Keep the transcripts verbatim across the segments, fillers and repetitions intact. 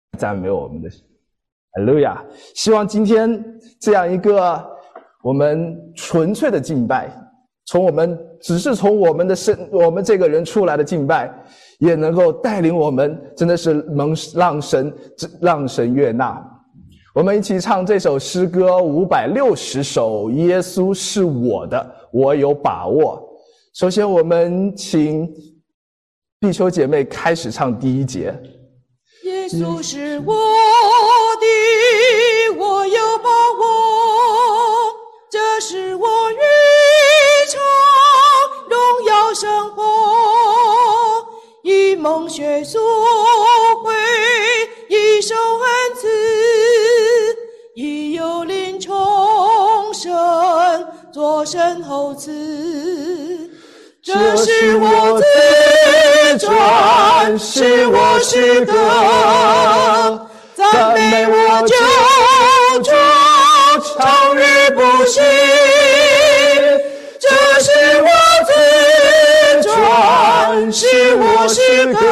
赞美我们的神。哈利路亚！希望今天这样一个我们纯粹的敬拜，从我们只是从我们的身我们这个人出来的敬拜，也能够带领我们真的是能让神让神悦纳。我们一起唱这首诗歌五百六十首，耶稣是我的，我有把握。首先我们请弟兄姐妹开始唱第一节。 耶稣是我的，我有把握，这是我日常荣耀生活，以梦血赎回，以受恩赐，以有灵重生，作身后赐。这是我自传，是我诗歌，赞美我救主，长日不息。这是我自传，是我诗歌，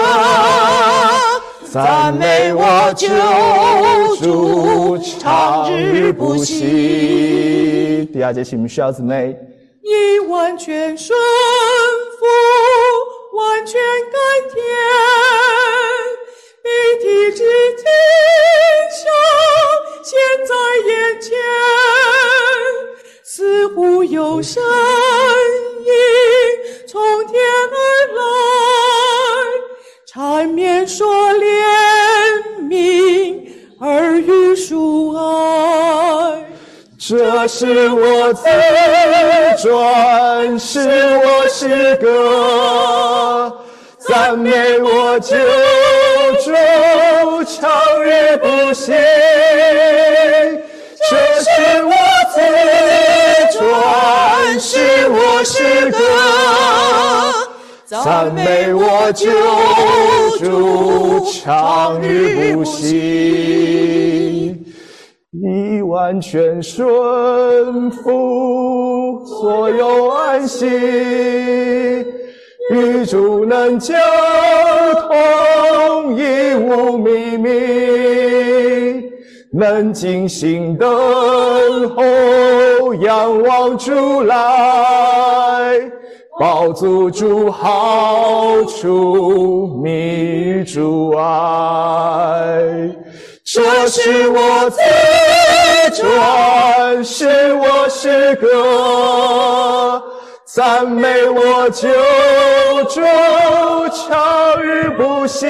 赞美我救主，长日不息。 第二节，请们需要姊妹。 你完全顺服，完全甘甜，比体之景象现在眼前，似乎有声音从天而来，缠绵说怜悯，耳语述爱。 这是我自传，是我诗歌，赞美我救主，长日不息。这是我自传，是我诗歌，赞美我救主，长日不息。你完全顺服，所有安息，与主能交通，一无秘密，能静心等候，仰望主来，饱足主好处，迷主爱。这是我自传，是我诗歌，赞美我救主，长日不息。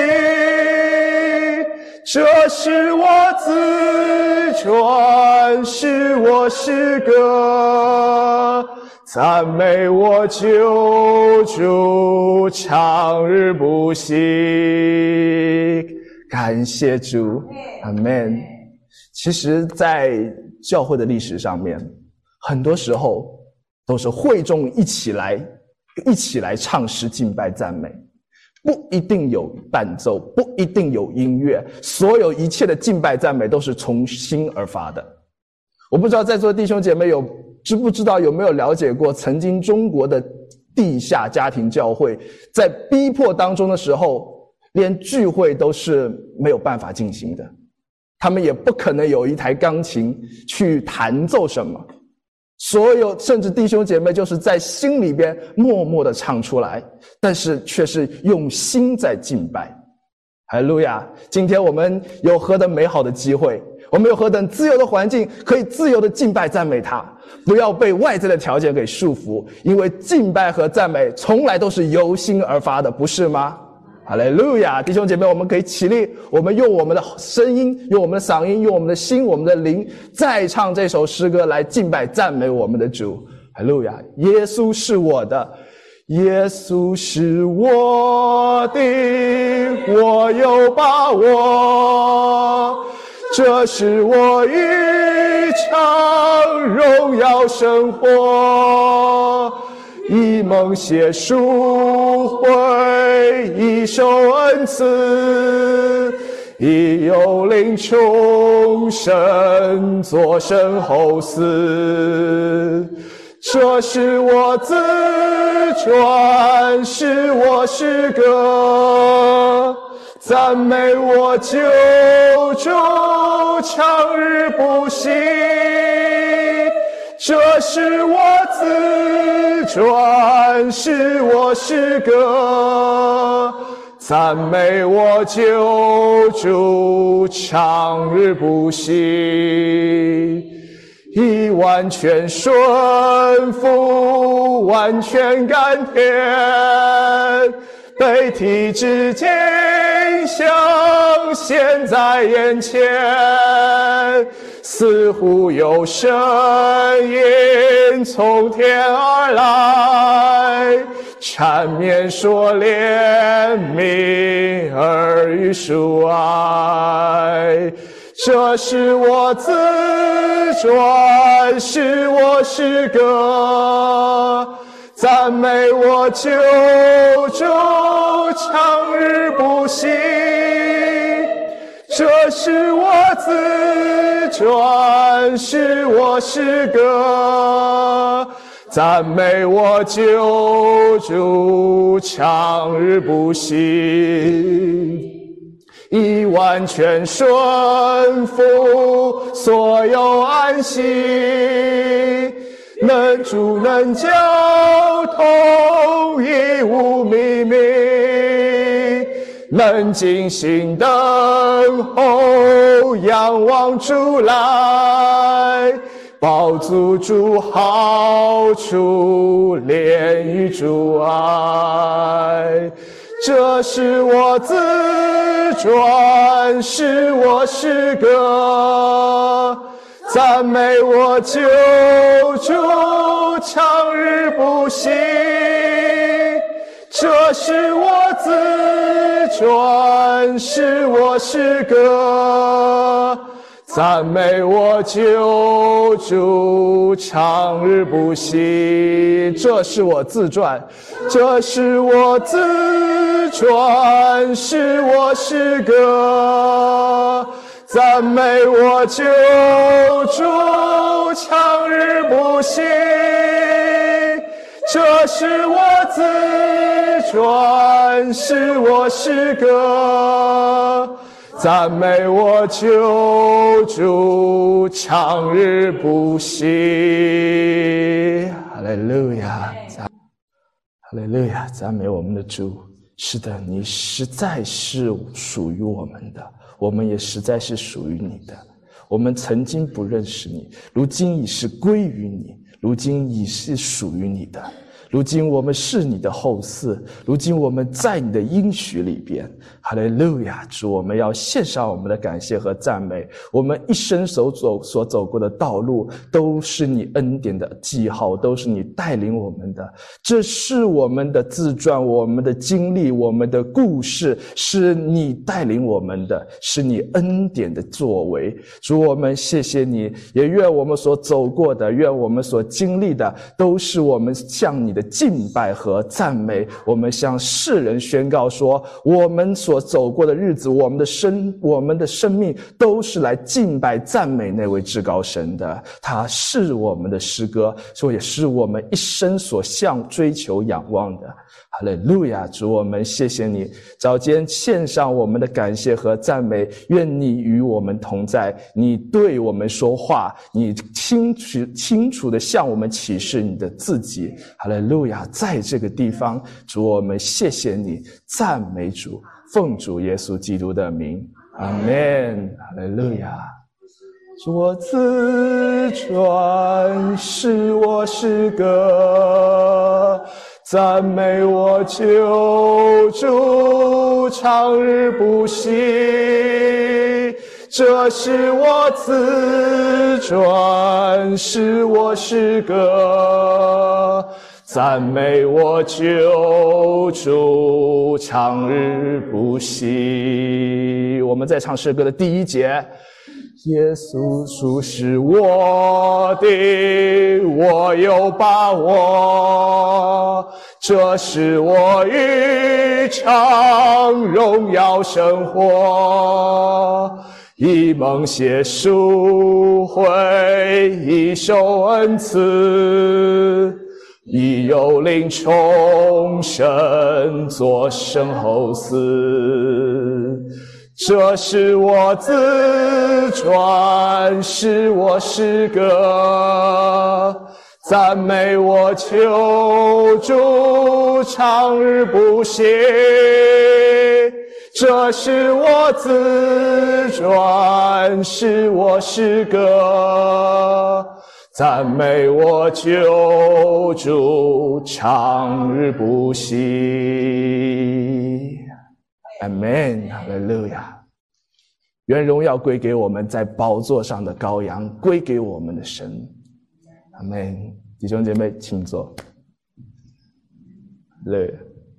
这是我自传，是我诗歌，赞美我救主，长日不息。感谢主，阿们。其实在教会的历史上面，很多时候都是会众一起来一起来唱诗敬拜赞美，不一定有伴奏，不一定有音乐，所有一切的敬拜赞美都是从心而发的。我不知道在座的弟兄姐妹有知不知道，有没有了解过曾经中国的地下家庭教会在逼迫当中的时候，连聚会都是没有办法进行的，他们也不可能有一台钢琴去弹奏什么，所有甚至弟兄姐妹就是在心里边默默地唱出来，但是却是用心在敬拜。哈利路亚！今天我们有何等美好的机会，我们有何等自由的环境，可以自由的敬拜赞美他，不要被外在的条件给束缚，因为敬拜和赞美从来都是由心而发的，不是吗？哈利路亚！弟兄姐妹，我们可以起立，我们用我们的声音，用我们的嗓音，用我们的心，我们的灵，再唱这首诗歌来敬拜赞美我们的主。哈利路亚！耶稣是我的，耶稣是我的，我有把握，这是我一场荣耀生活，以梦写赎回，以受恩赐，以有灵重生，作身后嗣。这是我自传，是我诗歌，赞美我救是我自传，是我诗歌，赞美我救主，长日不息。已完全顺服，完全甘甜，被体制景象现在眼前，似乎有声音从天而来，缠绵说怜悯儿女恕爱。这是我自传，是我诗歌，赞美我救主，长日不息。这是我自传，是我诗歌，赞美我救主，长日不息。已完全顺服，所有安息，能主能交通，一无秘密，能静心等候，仰望主来，饱足主好处，怜与主爱。这是我自传，是我诗歌，赞美我救主，长日不息。这是我自传，是我诗歌，赞美我救主，长日不息。这是我自传，这是我自传，是我诗歌，赞美我救主，长日不息。这是我自传，是我诗歌，赞美我救主，长日不息。哈利路亚，哈利路亚，赞美我们的主。是的，你实在是属于我们的，我们也实在是属于你的。我们曾经不认识你，如今已是归于你，如今已是属于你的。如今我们是你的后嗣，如今我们在你的应许里边。哈利路亚，主，我们要献上我们的感谢和赞美。我们一生所走所走过的道路，都是你恩典的记号，都是你带领我们的。这是我们的自传，我们的经历，我们的故事，是你带领我们的，是你恩典的作为。主，我们谢谢你，也愿我们所走过的，愿我们所经历的，都是我们向你的敬拜和赞美。我们向世人宣告说，我们所走过的日子，我们的生我们的生命都是来敬拜赞美那位至高神的。他是我们的诗歌，所以也是我们一生所向追求仰望的。哈利路亚，主，我们谢谢你，早间献上我们的感谢和赞美。愿你与我们同在，你对我们说话，你清楚清楚地向我们启示你的自己。哈利路亚，在这个地方，主，我们谢谢你，赞美主，奉主耶稣基督的名，阿们。哈利路亚。主，我自传，是我诗歌，赞美我救主，长日不息。这是我自传，是我诗歌，赞美我救主，长日不息。我们在唱诗歌的第一节，耶稣属是我的，我有把握，这是我一场荣耀生活，以梦写书会，以受恩赐，以有灵重生作身后嗣。这是我自传，是我诗歌， 赞美我救主，长日不歇。这是我自传，是我诗歌，赞美我救主，长日不息。阿们，哈利路亚！愿荣耀归给我们在宝座上的羔羊，归给我们的神。阿们，弟兄姐妹，请坐。对，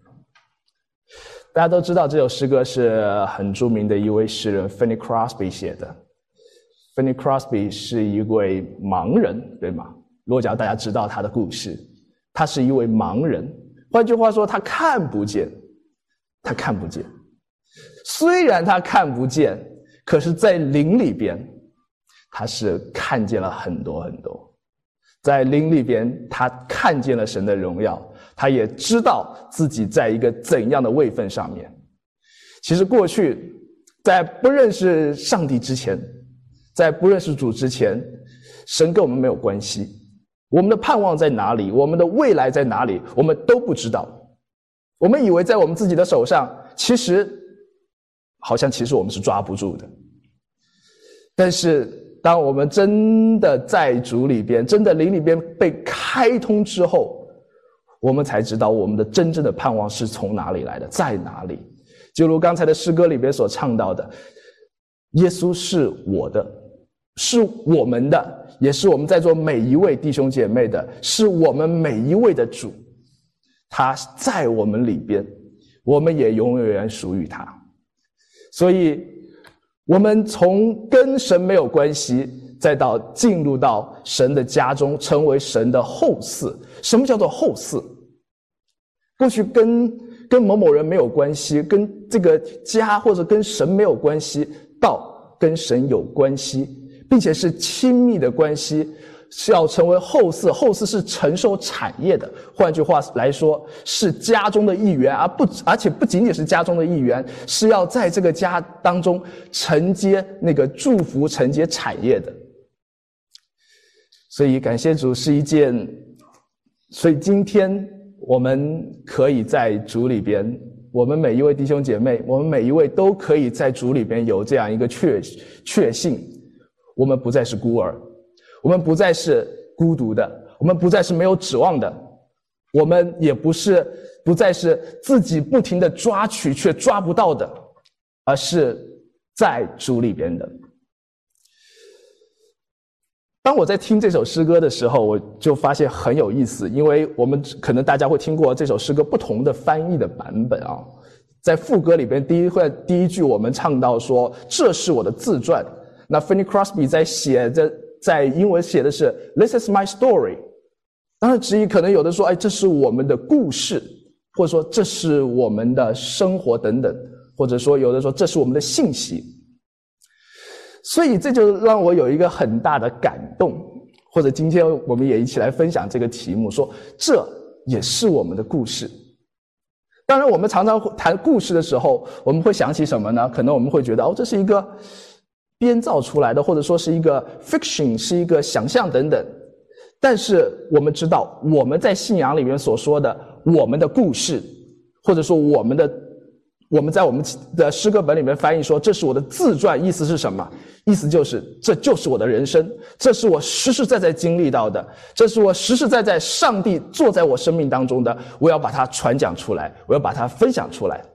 大家都知道这首诗歌是很著名的一位诗人 Fanny Crosby 写的。Fanny Crosby 是一位盲人，对吗？如果假如大家知道他的故事，他是一位盲人，换句话说，他看不见，他看不见。虽然他看不见，可是在灵里边，他是看见了很多很多。在灵里边，他看见了神的荣耀，他也知道自己在一个怎样的位分上面。其实过去在不认识上帝之前，在不认识主之前，神跟我们没有关系，我们的盼望在哪里，我们的未来在哪里，我们都不知道。我们以为在我们自己的手上，其实好像其实我们是抓不住的。但是当我们真的在主里边，真的灵里边被开通之后，我们才知道我们的真正的盼望是从哪里来的，在哪里。就如刚才的诗歌里边所唱到的，耶稣是我的，是我们的，也是我们在座每一位弟兄姐妹的，是我们每一位的主。他在我们里边，我们也永远属于他。所以我们从跟神没有关系，再到进入到神的家中，成为神的后嗣。什么叫做后嗣？过去跟跟某某人没有关系，跟这个家或者跟神没有关系，到跟神有关系，并且是亲密的关系，是要成为后嗣。后嗣是承受产业的，换句话来说，是家中的一员，而不而且不仅仅是家中的一员，是要在这个家当中承接那个祝福、承接产业的。所以感谢主是一件，所以今天我们可以在主里边，我们每一位弟兄姐妹，我们每一位都可以在主里边有这样一个确确信，我们不再是孤儿，我们不再是孤独的，我们不再是没有指望的，我们也不是不再是自己不停地抓取却抓不到的，而是在主里边的。当我在听这首诗歌的时候，我就发现很有意思，因为我们可能大家会听过这首诗歌不同的翻译的版本啊。在副歌里边，第一会第一句我们唱到说：“这是我的自传。”那 Fanny Crosby 在写的，在英文写的是 "This is my story"。当然，直译可能有的说：“哎，这是我们的故事，或者说这是我们的生活等等，或者说有的说这是我们的信息。”所以这就让我有一个很大的感动，或者今天我们也一起来分享这个题目，说这也是我们的故事。当然我们常常谈故事的时候，我们会想起什么呢？可能我们会觉得哦，这是一个编造出来的，或者说是一个 fiction， 是一个想象等等。但是我们知道，我们在信仰里面所说的我们的故事，或者说我们的我们在我们的诗歌本里面翻译说这是我的自传，意思是什么？意思就是这就是我的人生，这是我实实在在经历到的，这是我实实在在上帝做在我生命当中的，我要把它传讲出来，我要把它分享出来。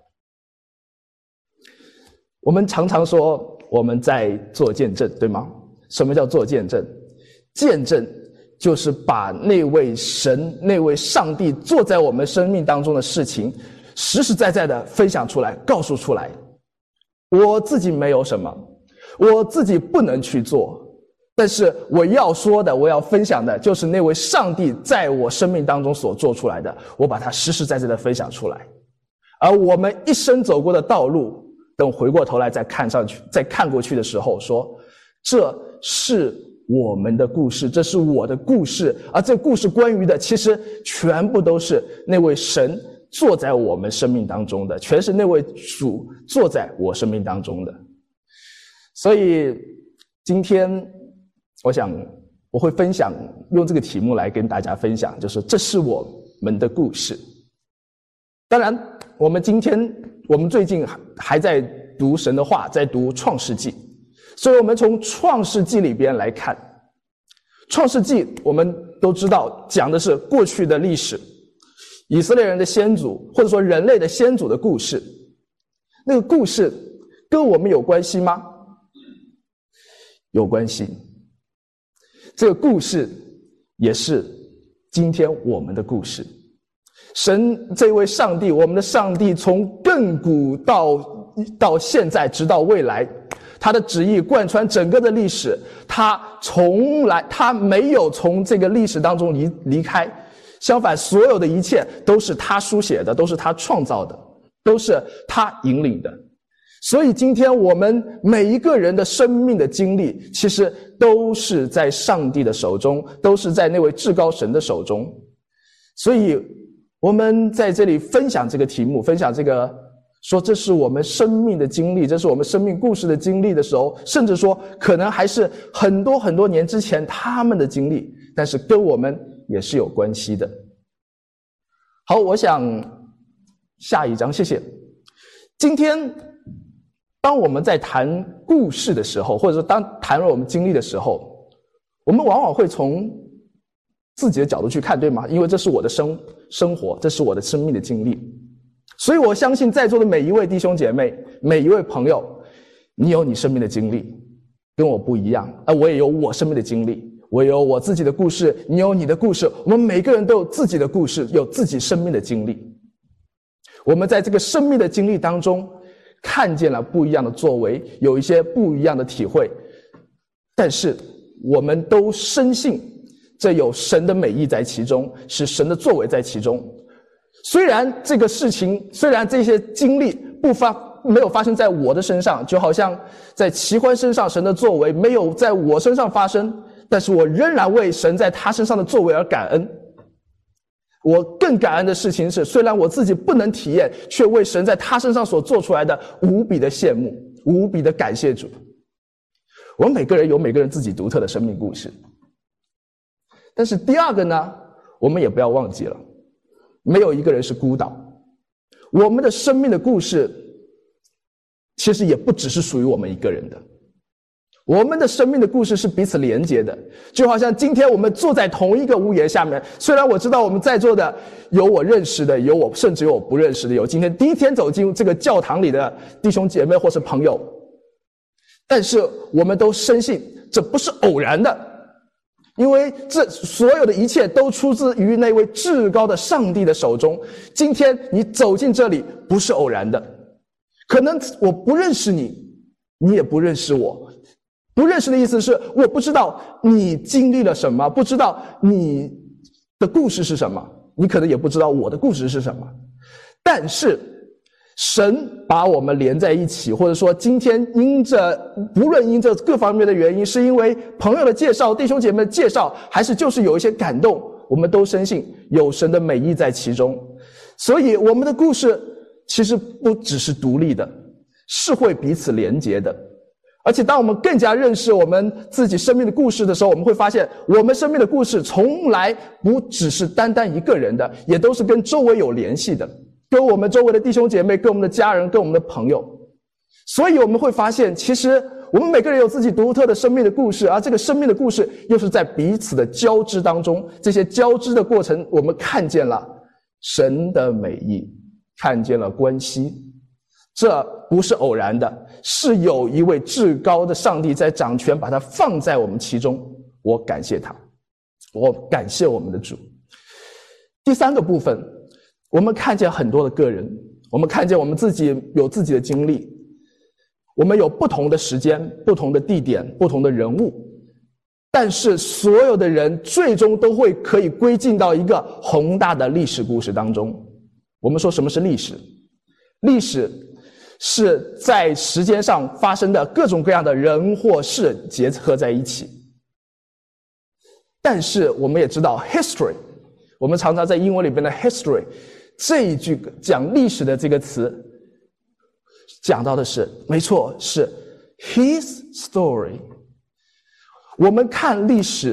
我们常常说我们在做见证，对吗？什么叫做见证？见证就是把那位神，那位上帝做在我们生命当中的事情实实在在的分享出来，告诉出来。我自己没有什么，我自己不能去做，但是我要说的，我要分享的就是那位上帝在我生命当中所做出来的，我把它实实在在的分享出来。而我们一生走过的道路，等回过头来再看上去，再看过去的时候，说这是我们的故事，这是我的故事，而这故事关于的其实全部都是那位神坐在我们生命当中的，全是那位主坐在我生命当中的。所以今天我想我会分享，用这个题目来跟大家分享，就是这是我们的故事。当然，我们今天我们最近还在读神的话，在读创世纪，所以我们从创世纪里边来看。创世纪我们都知道讲的是过去的历史，以色列人的先祖，或者说人类的先祖的故事。那个故事跟我们有关系吗？有关系。这个故事也是今天我们的故事。神这位上帝，我们的上帝，从亘古到到现在直到未来，他的旨意贯穿整个的历史，他从来他没有从这个历史当中离离开，相反，所有的一切都是他书写的，都是他创造的，都是他引领的。所以今天我们每一个人的生命的经历，其实都是在上帝的手中，都是在那位至高神的手中。所以我们在这里分享这个题目，分享这个说这是我们生命的经历，这是我们生命故事的经历的时候，甚至说可能还是很多很多年之前他们的经历，但是跟我们也是有关系的。好，我想下一章，谢谢。今天当我们在谈故事的时候，或者说当谈论我们经历的时候，我们往往会从自己的角度去看，对吗？因为这是我的生生活，这是我的生命的经历。所以我相信在座的每一位弟兄姐妹，每一位朋友，你有你生命的经历，跟我不一样，而我也有我生命的经历，我有我自己的故事，你有你的故事，我们每个人都有自己的故事，有自己生命的经历。我们在这个生命的经历当中看见了不一样的作为，有一些不一样的体会，但是我们都深信这有神的美意在其中，是神的作为在其中。虽然这个事情，虽然这些经历不发没有发生在我的身上，就好像在齐欢身上神的作为没有在我身上发生，但是我仍然为神在他身上的作为而感恩。我更感恩的事情是，虽然我自己不能体验，却为神在他身上所做出来的无比的羡慕，无比的感谢主。我们每个人有每个人自己独特的生命故事。但是第二个呢，我们也不要忘记了，没有一个人是孤岛。我们的生命的故事其实也不只是属于我们一个人的，我们的生命的故事是彼此连接的。就好像今天我们坐在同一个屋檐下面，虽然我知道我们在座的有我认识的，有我甚至有我不认识的，有今天第一天走进这个教堂里的弟兄姐妹或是朋友，但是我们都深信这不是偶然的，因为这所有的一切都出自于那位至高的上帝的手中。今天你走进这里不是偶然的，可能我不认识你，你也不认识我。不认识的意思是我不知道你经历了什么，不知道你的故事是什么，你可能也不知道我的故事是什么。但是神把我们连在一起，或者说今天因着不论因着各方面的原因，是因为朋友的介绍，弟兄姐妹的介绍，还是就是有一些感动，我们都深信有神的美意在其中。所以我们的故事其实不只是独立的，是会彼此连结的。而且当我们更加认识我们自己生命的故事的时候，我们会发现我们生命的故事从来不只是单单一个人的，也都是跟周围有联系的，跟我们周围的弟兄姐妹，跟我们的家人，跟我们的朋友。所以我们会发现，其实我们每个人有自己独特的生命的故事，而这个生命的故事又是在彼此的交织当中，这些交织的过程，我们看见了神的美意，看见了关系。这不是偶然的，是有一位至高的上帝在掌权，把它放在我们其中。我感谢他，我感谢我们的主。第三个部分，我们看见很多的个人，我们看见我们自己有自己的经历，我们有不同的时间、不同的地点、不同的人物，但是所有的人最终都会可以归进到一个宏大的历史故事当中。我们说什么是历史？历史是在时间上发生的各种各样的人或事结合在一起。但是我们也知道 history， 我们常常在英文里边的 history 这一句讲历史的这个词讲到的是，没错，是 his story。我们看历史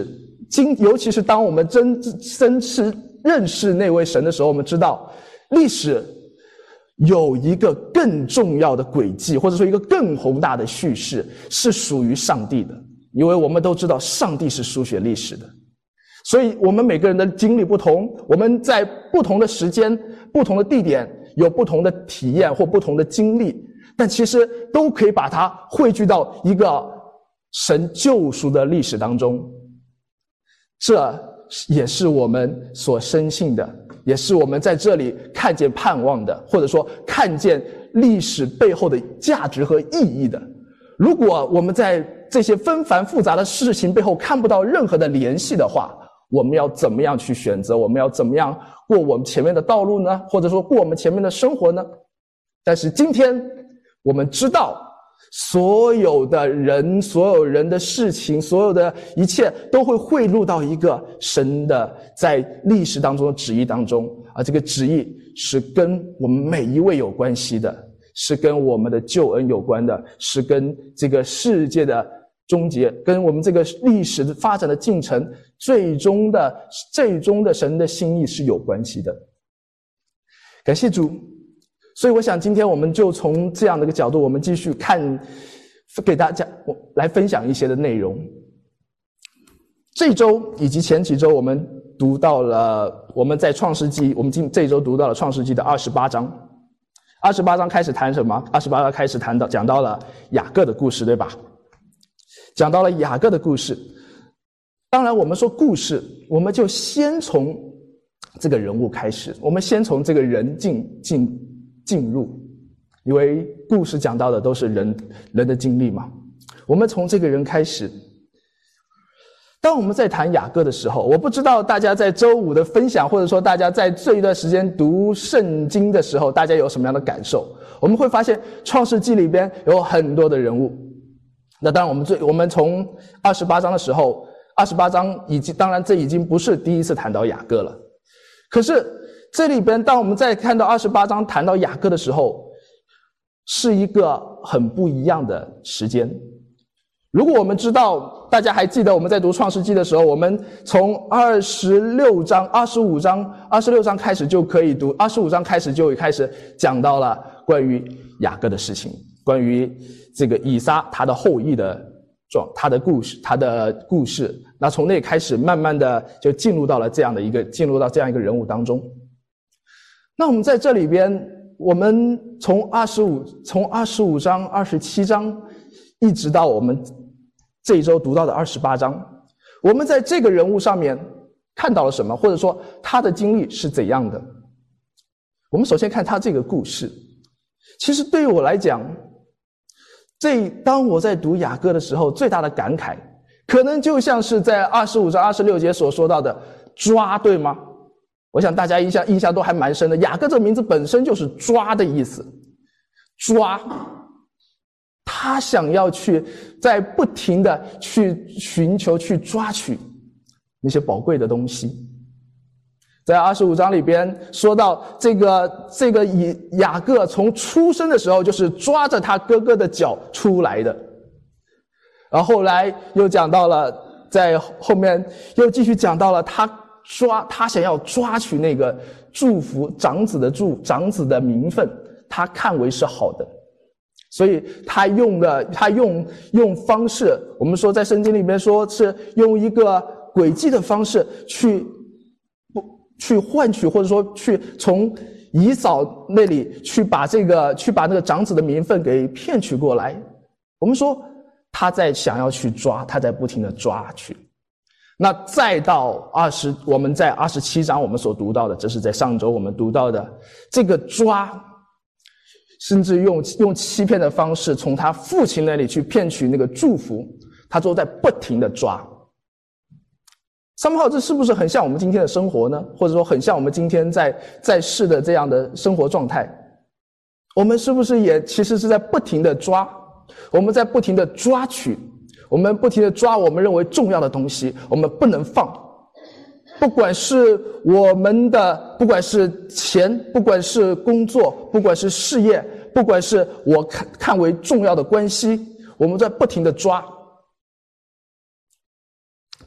今尤其是当我们真真是认识那位神的时候，我们知道历史有一个更重要的轨迹，或者说一个更宏大的叙事，是属于上帝的。因为我们都知道上帝是书写历史的，所以我们每个人的经历不同，我们在不同的时间、不同的地点有不同的体验或不同的经历，但其实都可以把它汇聚到一个神救赎的历史当中。这也是我们所深信的，也是我们在这里看见盼望的，或者说看见历史背后的价值和意义的。如果我们在这些纷繁复杂的事情背后看不到任何的联系的话，我们要怎么样去选择？我们要怎么样过我们前面的道路呢？或者说过我们前面的生活呢？但是今天我们知道，所有的人、所有人的事情、所有的一切都会汇入到一个神的在历史当中的旨意当中，而这个旨意是跟我们每一位有关系的，是跟我们的救恩有关的，是跟这个世界的终结，跟我们这个历史的发展的进程最终的最终的神的心意是有关系的。感谢主。所以我想今天我们就从这样的一个角度，我们继续看，给大家来分享一些的内容。这周以及前几周我们读到了，我们在创世纪，我们今这周读到了创世纪的二十八章。二十八章开始谈什么？二十八章开始谈到讲到了雅各的故事，对吧？讲到了雅各的故事。当然我们说故事，我们就先从这个人物开始，我们先从这个人进进进入，因为故事讲到的都是人人的经历嘛。我们从这个人开始。当我们在谈雅各的时候，我不知道大家在周五的分享，或者说大家在这一段时间读圣经的时候，大家有什么样的感受？我们会发现创世纪里边有很多的人物。那当然我们最我们从二十八章的时候，二十八章已经当然这已经不是第一次谈到雅各了。可是这里边当我们在看到二十八章谈到雅各的时候，是一个很不一样的时间。如果我们知道，大家还记得我们在读创世纪的时候，我们从二十六章、二十五章、二十六章开始就可以读，二十五章开始就开始讲到了关于雅各的事情，关于这个以撒他的后裔的状，他的故事，他的故事。那从那开始，慢慢的就进入到了这样的一个，进入到这样一个人物当中。那我们在这里边，我们从二十五，从二十五章、二十七章，一直到我们这一周读到的二十八章，我们在这个人物上面看到了什么，或者说他的经历是怎样的？我们首先看他这个故事。其实对于我来讲，这当我在读雅各的时候，最大的感慨，可能就像是在二十五章二十六节所说到的抓，对吗？我想大家印象印象都还蛮深的。雅各这个名字本身就是抓的意思，抓。他想要去在不停的去寻求去抓取那些宝贵的东西。在二十五章里边说到这个这个以雅各从出生的时候就是抓着他哥哥的脚出来的，然后后来又讲到了，在后面又继续讲到了他抓他想要抓取那个祝福长子的祝长子的名分，他看为是好的。所以他用的他用用方式，我们说在圣经里面说是用一个诡计的方式去去换取，或者说去从以扫那里去把这个去把那个长子的名分给骗取过来。我们说他在想要去抓，他在不停的抓取。那再到二十，我们在二十七章我们所读到的，这是在上周我们读到的这个抓。甚至用用欺骗的方式从他父亲那里去骗取那个祝福，他都在不停的抓。somehow这是不是很像我们今天的生活呢？或者说很像我们今天在在世的这样的生活状态？我们是不是也其实是在不停的抓？我们在不停的抓取，我们不停的抓我们认为重要的东西，我们不能放。不管是我们的，不管是钱，不管是工作，不管是事业，不管是我看看为重要的关系，我们在不停的抓。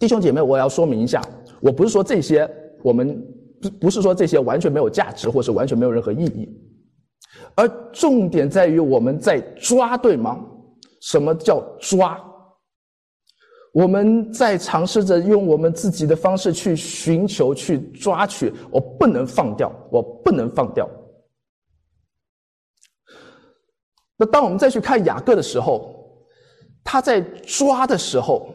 弟兄姐妹，我要说明一下，我不是说这些我们不不是说这些完全没有价值，或是完全没有任何意义，而重点在于我们在抓，对吗？什么叫抓？我们在尝试着用我们自己的方式去寻求、去抓取，我不能放掉，我不能放掉。那当我们再去看雅各的时候，他在抓的时候，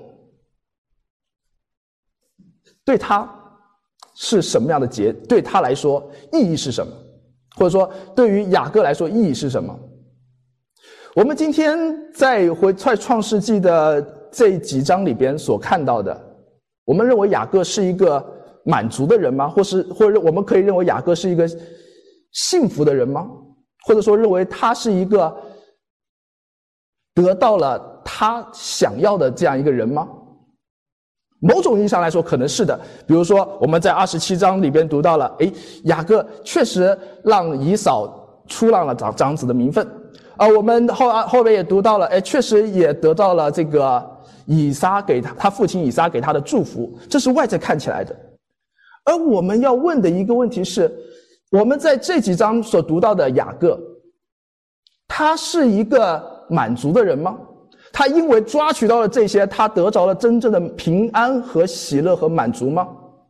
对他是什么样的结？对他来说意义是什么？或者说对于雅各来说意义是什么？我们今天在回在创世纪的这几章里边所看到的，我们认为雅各是一个满足的人吗？或是或者我们可以认为雅各是一个幸福的人吗？或者说认为他是一个得到了他想要的这样一个人吗？某种意义上来说可能是的。比如说我们在二十七章里边读到了，诶，雅各确实让以扫出让了长长子的名分。啊，我们后后面也读到了，哎，确实也得到了这个以撒给他他父亲以撒给他的祝福，这是外在看起来的。而我们要问的一个问题是，我们在这几章所读到的雅各，他是一个满足的人吗？他因为抓取到了这些，他得着了真正的平安和喜乐和满足吗？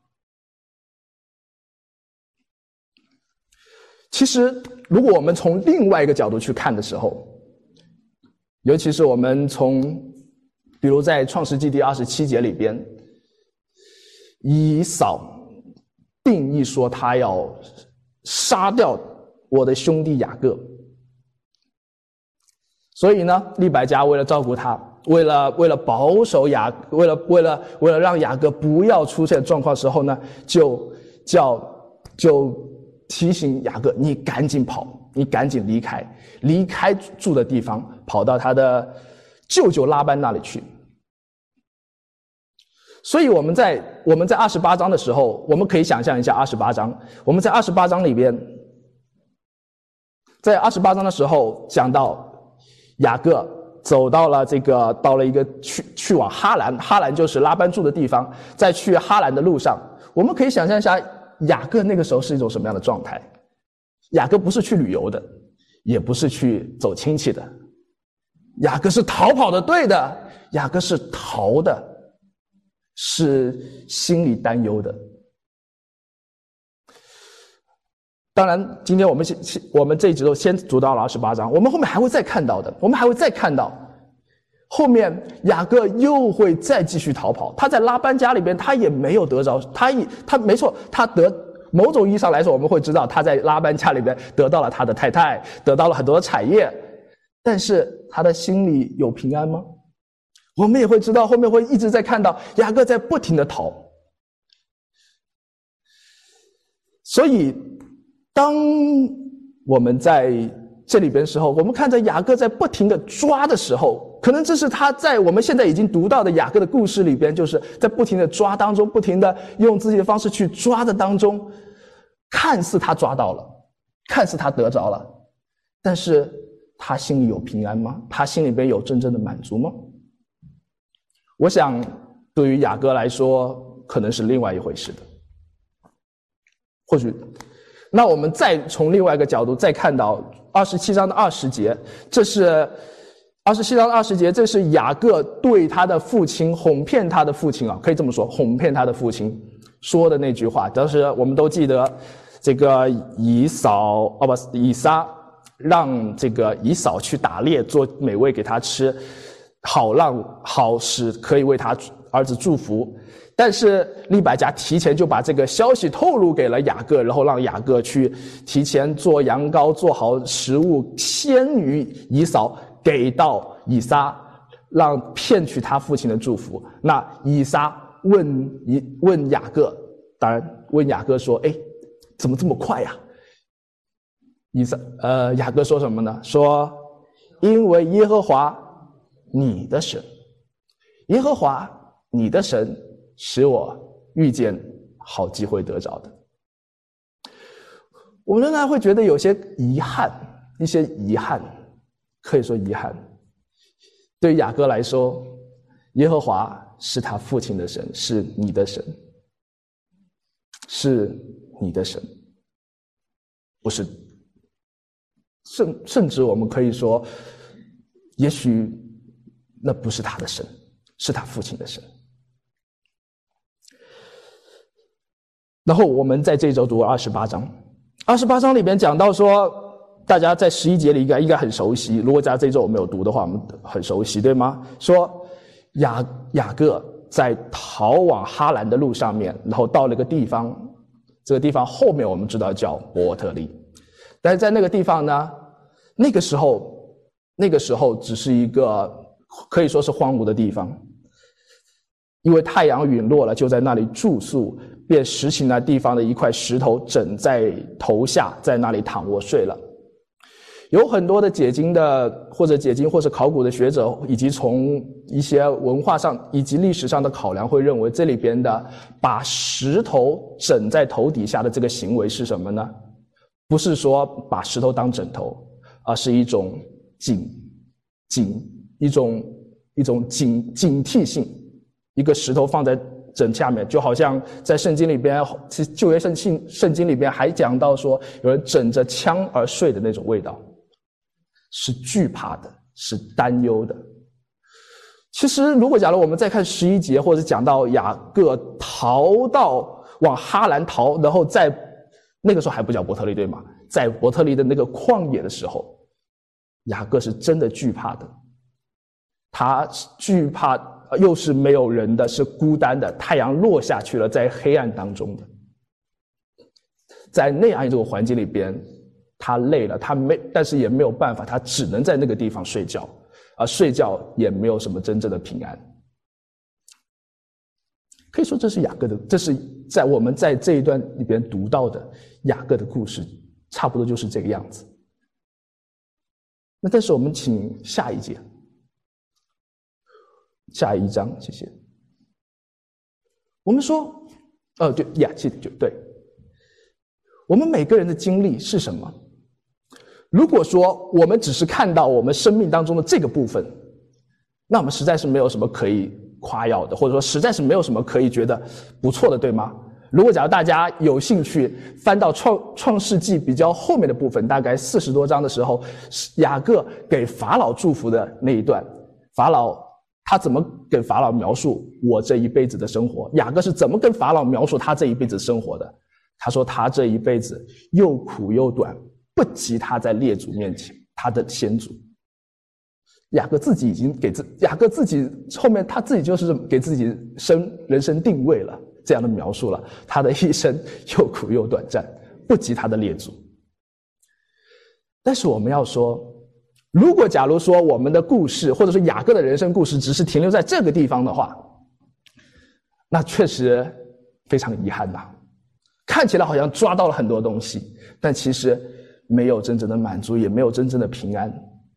其实如果我们从另外一个角度去看的时候，尤其是我们从比如在创世纪第二十七节里边，以扫定义说他要杀掉我的兄弟雅各，所以呢利百加为了照顾他，为了为了保守雅为了为了为了让雅各不要出现状况的时候呢，就叫就提醒雅各，你赶紧跑，你赶紧离开，离开住的地方，跑到他的舅舅拉班那里去。所以我们在我们在二十八章的时候，我们可以想象一下二十八章，我们在二十八章里边，在二十八章的时候讲到雅各走到了这个到了一个去去往哈兰，哈兰就是拉班住的地方，在去哈兰的路上，我们可以想象一下雅各那个时候是一种什么样的状态？雅各不是去旅游的，也不是去走亲戚的，雅各是逃跑的，对的，雅各是逃的，是心里担忧的。当然今天我们我们这一集先读到了二十八章，我们后面还会再看到的，我们还会再看到后面雅各又会再继续逃跑。他在拉班家里边他也没有得着，他也他没错，他得某种意义上来说我们会知道他在拉班家里边得到了他的太太，得到了很多的产业，但是他的心里有平安吗？我们也会知道后面会一直在看到雅各在不停的逃。所以当我们在这里边的时候，我们看着雅各在不停的抓的时候，可能这是他在我们现在已经读到的雅各的故事里边，就是在不停的抓当中，不停的用自己的方式去抓的当中，看似他抓到了，看似他得着了，但是他心里有平安吗？他心里边有真正的满足吗？我想对于雅各来说可能是另外一回事的。或许那我们再从另外一个角度再看到二十七章的二十节，这是二十七章的二十节，这是雅各对他的父亲哄骗他的父亲啊，可以这么说，哄骗他的父亲说的那句话。当时我们都记得这个以扫哦不以撒让这个以扫去打猎，做美味给他吃，好让好使可以为他儿子祝福。但是利百加提前就把这个消息透露给了雅各，然后让雅各去提前做羊羔，做好食物，先于以扫给到以撒，让骗取他父亲的祝福。那以撒问以问雅各，当然问雅各说：“哎，怎么这么快呀？”以撒呃雅各说什么呢？说：“因为耶和华你的神，耶和华你的神。”使我遇见好机会得着的。我们仍然会觉得有些遗憾，一些遗憾，可以说遗憾。对于雅各来说， 耶和华是他父亲的神，是你的神，是你的神，不是，甚甚至我们可以说，也许那不是他的神，是他父亲的神。然后我们在这一周读二十八章，二十八章里边讲到说，大家在十一节里应该应该很熟悉，如果假如这一周我没有读的话，我们很熟悉，对吗？说雅雅各在逃往哈兰的路上面，然后到了一个地方，这个地方后面我们知道叫伯特利，但是在那个地方呢，那个时候那个时候只是一个可以说是荒芜的地方，因为太阳陨落了，就在那里住宿，便拾起那地方的一块石头枕在头下，在那里躺卧睡了。有很多的解经的或者解经或是考古的学者，以及从一些文化上以及历史上的考量，会认为这里边的把石头枕在头底下的这个行为是什么呢？不是说把石头当枕头，而是一种警警一种一种警警惕性，一个石头放在枕下面，就好像在圣经里边，其实旧约圣经圣经里边还讲到说，有人枕着枪而睡的那种味道，是惧怕的，是担忧的。其实如果假如我们再看十一节，或者讲到雅各逃到往哈兰逃，然后在那个时候还不叫伯特利，对吗？在伯特利的那个旷野的时候，雅各是真的惧怕的，他惧怕又是没有人的，是孤单的，太阳落下去了，在黑暗当中的，在那样一种环境里边，他累了，他没，但是也没有办法，他只能在那个地方睡觉，而睡觉也没有什么真正的平安。可以说这是雅各的，这是在我们在这一段里边读到的雅各的故事，差不多就是这个样子。那但是我们请下一节，下一章，谢谢。我们说，呃，对呀，记得就对。我们每个人的经历是什么？如果说我们只是看到我们生命当中的这个部分，那我们实在是没有什么可以夸耀的，或者说实在是没有什么可以觉得不错的，对吗？如果假如大家有兴趣翻到创创世纪比较后面的部分，大概四十多章的时候，雅各给法老祝福的那一段，法老他怎么跟法老描述我这一辈子的生活？雅各是怎么跟法老描述他这一辈子生活的？他说他这一辈子又苦又短，不及他在列祖面前他的先祖。雅各自己已经给自雅各自己后面他自己就是给自己生人生定位了，这样的描述了他的一生又苦又短暂，不及他的列祖。但是我们要说，如果假如说我们的故事或者说雅各的人生故事只是停留在这个地方的话，那确实非常遗憾呐。看起来好像抓到了很多东西，但其实没有真正的满足，也没有真正的平安。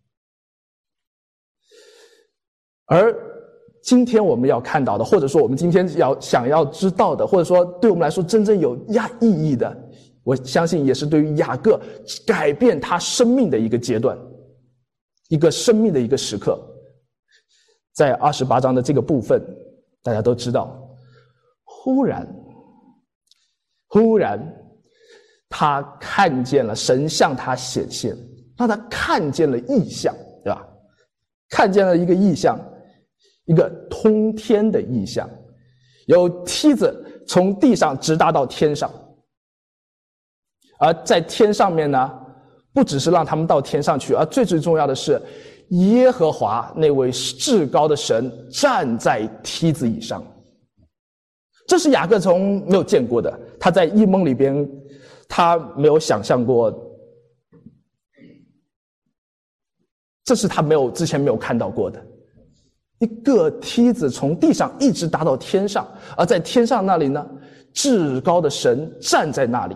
而今天我们要看到的，或者说我们今天要想要知道的，或者说对我们来说真正有意义的，我相信也是对于雅各改变他生命的一个阶段，一个生命的一个时刻。在二十八章的这个部分，大家都知道，忽然忽然他看见了神向他显现，让他看见了异象，对吧？看见了一个异象，一个通天的异象，有梯子从地上直达到天上。而在天上面呢，不只是让他们到天上去，而最最重要的是，耶和华那位至高的神站在梯子以上。这是雅各从没有见过的，他在异梦里边他没有想象过，这是他没有之前没有看到过的。一个梯子从地上一直达到天上，而在天上那里呢，至高的神站在那里。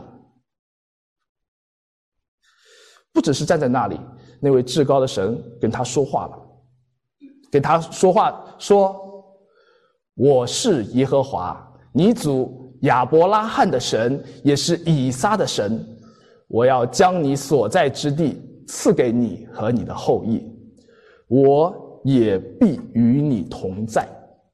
不只是站在那里，那位至高的神跟他说话了，跟他说话说，我是耶和华，你祖亚伯拉罕的神，也是以撒的神，我要将你所在之地赐给你和你的后裔，我也必与你同在。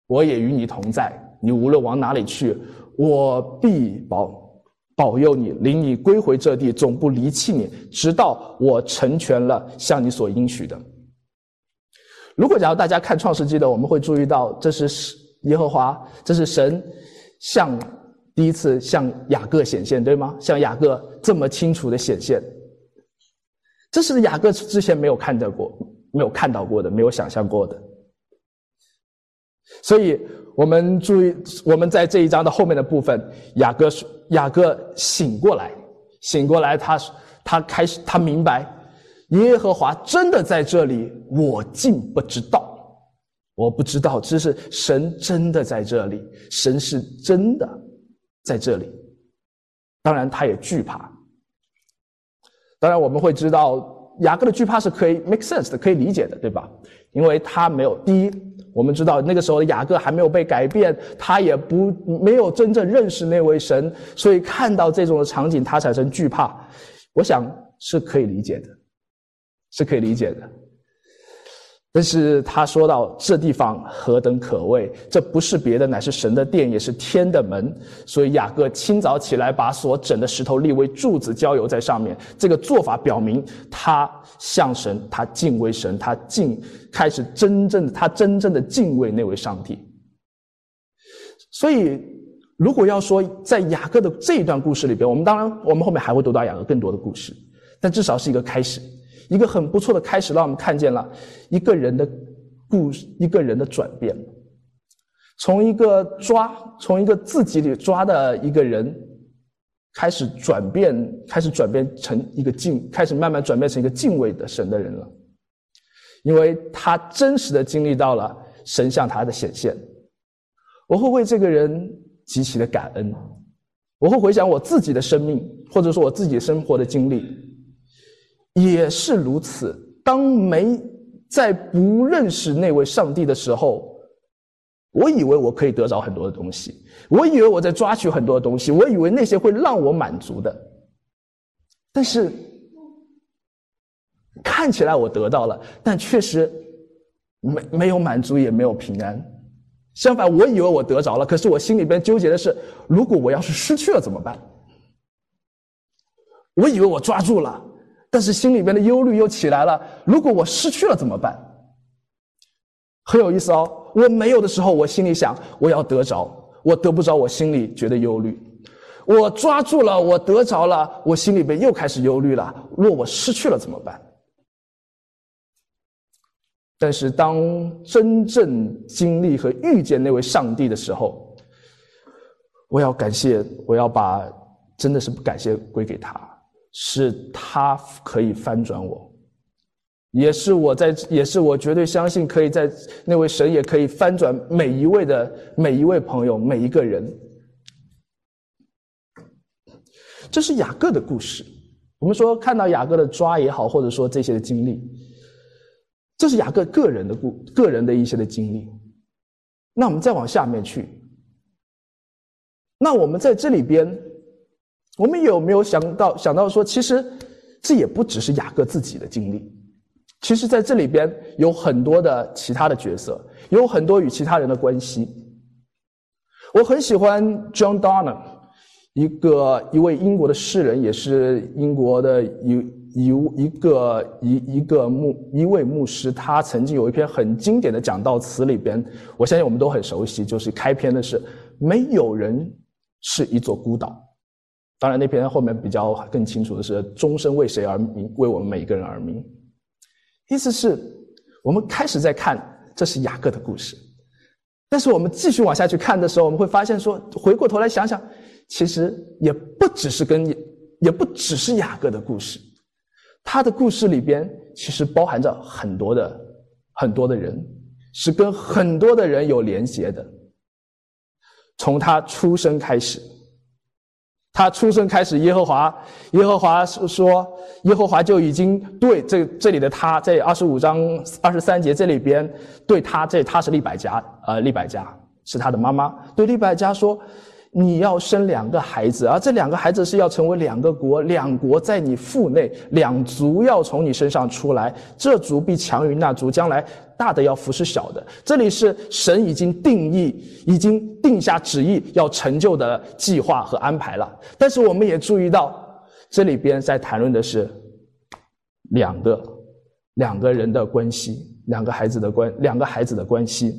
我也与你同在，你无论往哪里去，我必保保佑你，领你归回这地，总不离弃你，直到我成全了向你所应许的。如果假如大家看创世纪的，我们会注意到，这是耶和华，这是神向第一次向雅各显现，对吗？向雅各这么清楚的显现，这是雅各之前没有看到过、没有看到过的、没有想象过的。所以我们注意，我们在这一章的后面的部分，雅各雅各醒过来，醒过来，他他开始他明白，耶和华真的在这里，我竟不知道，我不知道，只是神真的在这里，神是真的在这里。当然，他也惧怕。当然，我们会知道雅各的惧怕是可以 make sense 的，可以理解的，对吧？因为他没有第一。我们知道那个时候的雅各还没有被改变，他也不没有真正认识那位神，所以看到这种的场景他产生惧怕，我想是可以理解的，是可以理解的。但是他说到这地方何等可畏，这不是别的，乃是神的殿，也是天的门。所以雅各清早起来，把所整的石头立为柱子，浇油在上面。这个做法表明他向神，他敬畏神，他敬开始真正的他真正的敬畏那位上帝。所以如果要说在雅各的这一段故事里边，我们当然我们后面还会读到雅各更多的故事，但至少是一个开始，一个很不错的开始，让我们看见了一个人的故事，一个人的转变，从一个抓从一个自己里抓的一个人开始转变开始转变成一个敬开始慢慢转变成一个敬畏的神的人了，因为他真实的经历到了神向他的显现。我会为这个人极其的感恩，我会回想我自己的生命，或者说我自己生活的经历也是如此。当没在不认识那位上帝的时候，我以为我可以得着很多的东西，我以为我在抓取很多的东西，我以为那些会让我满足的，但是看起来我得到了，但确实没没有满足，也没有平安。相反，我以为我得着了，可是我心里边纠结的是，如果我要是失去了怎么办？我以为我抓住了，但是心里边的忧虑又起来了，如果我失去了怎么办？很有意思哦，我没有的时候我心里想我要得着，我得不着我心里觉得忧虑，我抓住了我得着了，我心里边又开始忧虑了，若我失去了怎么办？但是当真正经历和遇见那位上帝的时候，我要感谢，我要把真的是感谢归给他，是他可以翻转我，也是我在也是我绝对相信可以在那位神也可以翻转每一位的每一位朋友，每一个人。这是雅各的故事，我们说看到雅各的抓也好，或者说这些的经历，这是雅各个人的故个人的一些的经历。那我们再往下面去，那我们在这里边，我们有没有想到想到说，其实这也不只是雅各自己的经历，其实在这里边有很多的其他的角色，有很多与其他人的关系。我很喜欢 John Donne， 一个一位英国的诗人，也是英国的一一一个一一个牧一位牧师，他曾经有一篇很经典的讲道词，里边我相信我们都很熟悉，就是开篇的是没有人是一座孤岛。当然那篇后面比较更清楚的是终身为谁而鸣，为我们每一个人而鸣。意思是我们开始在看这是雅各的故事，但是我们继续往下去看的时候，我们会发现说，回过头来想想，其实也不只是跟也不只是雅各的故事，他的故事里边其实包含着很多的很多的人，是跟很多的人有连结的。从他出生开始，他出生开始，耶和华耶和华说，耶和华就已经对这这里的他，在二十五章二十三节这里边对他，这他是利百加，呃利百加是他的妈妈，对利百加说， 你要生两个孩子，而这两个孩子是要成为两个国，两国在你腹内，两族要从你身上出来，这族必强于那族，将来大的要服侍小的。这里是神已经定义，已经定下旨意要成就的计划和安排了。但是我们也注意到，这里边在谈论的是两个两个人的关系，两个孩子的关两个孩子的关系。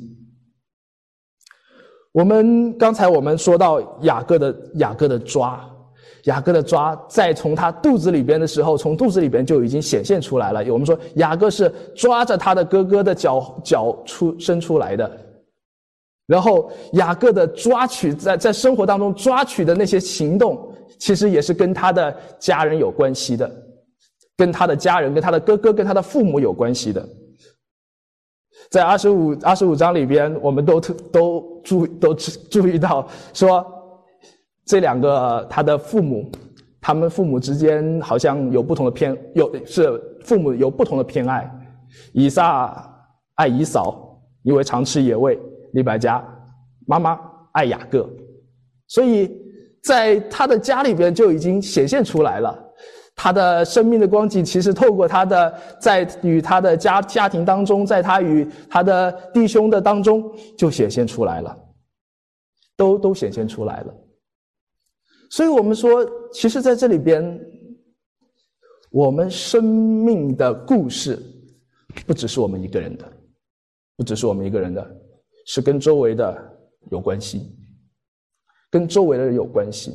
我们刚才我们说到雅各的雅各的抓，雅各的抓在从他肚子里边的时候，从肚子里边就已经显现出来了。我们说雅各是抓着他的哥哥的脚脚出生出来的，然后雅各的抓取在在生活当中抓取的那些行动，其实也是跟他的家人有关系的，跟他的家人、跟他的哥哥、跟他的父母有关系的。在二十五二十五章里边，我们都都注都注意到说，这两个他的父母，他们父母之间好像有不同的偏，有是父母有不同的偏爱。以撒爱以扫，因为常吃野味；利百加妈妈爱雅各，所以在他的家里边就已经显现出来了。他的生命的光景其实透过他的在与他的家家庭当中，在他与他的弟兄的当中就显现出来了，都都显现出来了。所以我们说，其实在这里边，我们生命的故事不只是我们一个人的，不只是我们一个人的，是跟周围的有关系，跟周围的人有关系。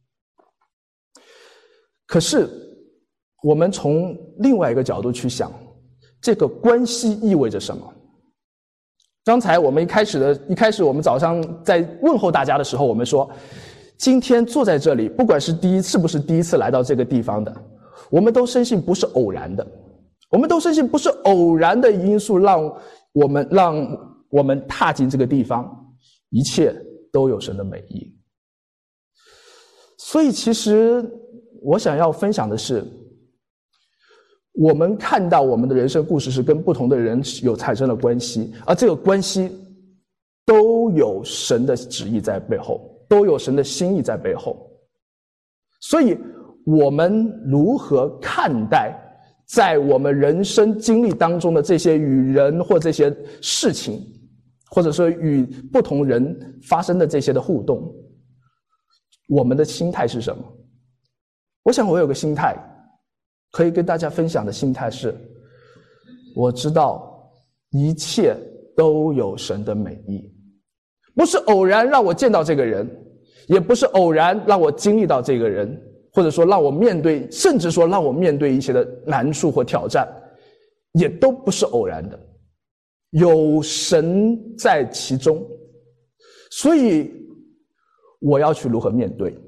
可是我们从另外一个角度去想，这个关系意味着什么？刚才我们一开始的一开始我们早上在问候大家的时候，我们说今天坐在这里，不管是第一是不是第一次来到这个地方的，我们都深信不是偶然的，我们都深信不是偶然的因素让我们让我们踏进这个地方，一切都有神的美意。所以其实我想要分享的是，我们看到我们的人生故事是跟不同的人有产生了关系，而这个关系都有神的旨意在背后，都有神的心意在背后。所以我们如何看待在我们人生经历当中的这些与人或这些事情，或者说与不同人发生的这些的互动，我们的心态是什么？我想我有个心态可以跟大家分享的心态是，我知道一切都有神的美意，不是偶然让我见到这个人，也不是偶然让我经历到这个人，或者说让我面对，甚至说让我面对一些的难处或挑战，也都不是偶然的，有神在其中。所以我要去如何面对？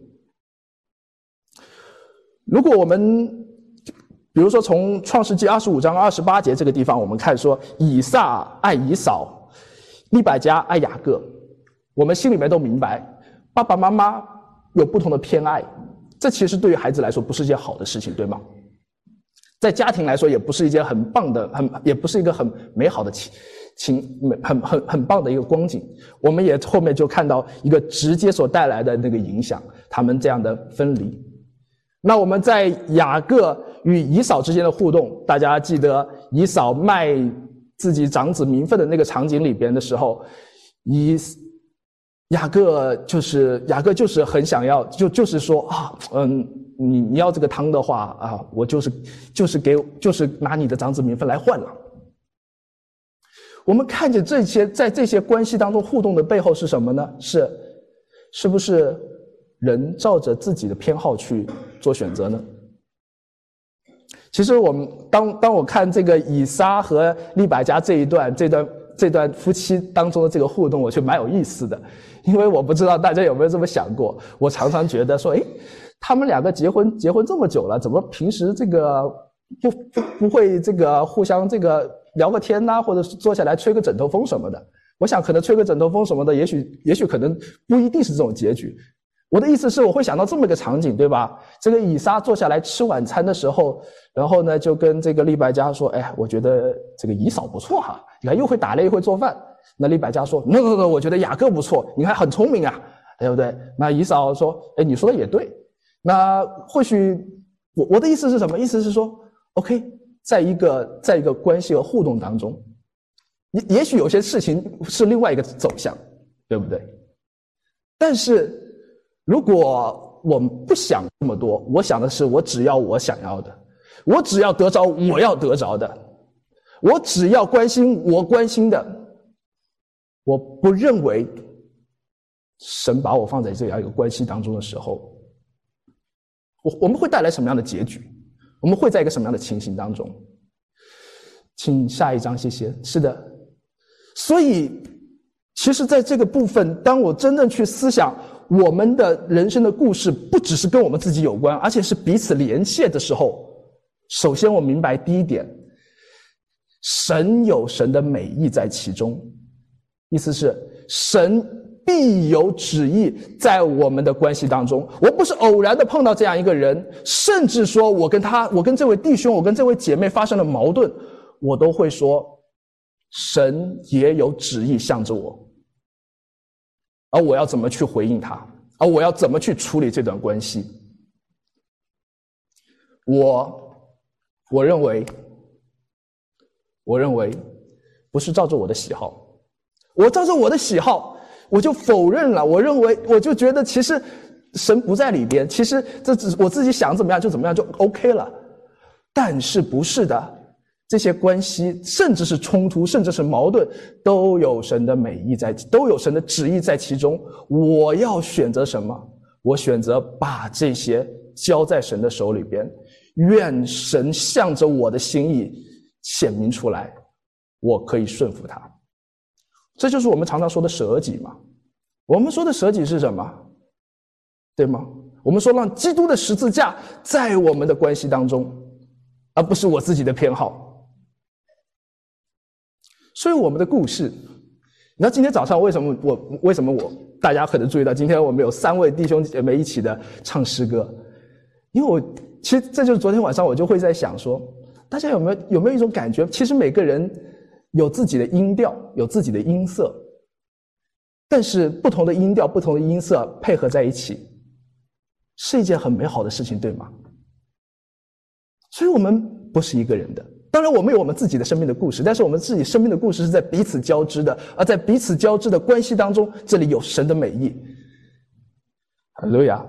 如果我们比如说从创世纪二十五章二十八节这个地方，我们看说以撒爱以扫，利百加爱雅各，我们心里面都明白爸爸妈妈有不同的偏爱，这其实对于孩子来说不是一件好的事情，对吗？在家庭来说也不是一件很棒的很也不是一个很美好的情情很很很棒的一个光景。我们也后面就看到一个直接所带来的那个影响，他们这样的分离。那我们在雅各与以扫之间的互动，大家记得以扫卖自己长子名分的那个场景里边的时候，以雅各就是雅各就是很想要，就就是说啊，嗯，你你要这个汤的话啊，我就是就是给就是拿你的长子名分来换了。我们看见这些在这些关系当中互动的背后是什么呢？是是不是人照着自己的偏好去做选择呢？其实我们当当我看这个以撒和利百加这一段这段这段夫妻当中的这个互动，我觉得蛮有意思的。因为我不知道大家有没有这么想过，我常常觉得说，诶，他们两个结婚结婚这么久了，怎么平时这个不不不会这个互相这个聊个天呐、啊，或者是坐下来吹个枕头风什么的？我想可能吹个枕头风什么的，也许也许可能不一定是这种结局。我的意思是，我会想到这么一个场景，对吧？这个以撒坐下来吃晚餐的时候，然后呢就跟这个利百加说，哎，我觉得这个以扫不错哈、啊，你看又会打猎又会做饭。那利百加说 no no no 我觉得雅各不错，你看很聪明啊， 对不对？那以扫说，哎，你说的也对。那或许我我的意思是什么？意思是说 OK， 在一个在一个关系和互动当中，也也许有些事情是另外一个走向，对不对？但是如果我们不想这么多，我想的是我只要我想要的，我只要得着我要得着的，我只要关心我关心的，我不认为神把我放在这样一个关系当中的时候，我我们会带来什么样的结局？我们会在一个什么样的情形当中？请下一章，谢谢。是的，所以其实在这个部分，当我真正去思想我们的人生的故事不只是跟我们自己有关，而且是彼此连线的时候，首先我明白第一点，神有神的美意在其中，意思是神必有旨意在我们的关系当中。我不是偶然的碰到这样一个人，甚至说我跟他我跟这位弟兄我跟这位姐妹发生了矛盾，我都会说神也有旨意向着我，而我要怎么去回应他，而我要怎么去处理这段关系。我我认为我认为不是照着我的喜好，我照着我的喜好我就否认了，我认为我就觉得其实神不在里边，其实这只我自己想怎么样就怎么样就 OK 了。但是不是的，这些关系甚至是冲突甚至是矛盾都有神的美意在，都有神的旨意在其中。我要选择什么？我选择把这些交在神的手里边，愿神向着我的心意显明出来，我可以顺服他。这就是我们常常说的舍己嘛。我们说的舍己是什么？对吗？我们说让基督的十字架在我们的关系当中，而不是我自己的偏好。所以我们的故事，你知道今天早上为什么我为什么我大家可能注意到今天我们有三位弟兄姐妹一起的唱诗歌，因为我其实这就是昨天晚上我就会在想说，大家有没有有没有一种感觉，其实每个人有自己的音调，有自己的音色，但是不同的音调不同的音色配合在一起是一件很美好的事情，对吗？所以我们不是一个人的，当然我们有我们自己的生命的故事，但是我们自己生命的故事是在彼此交织的，而在彼此交织的关系当中，这里有神的美意。哈利路亚！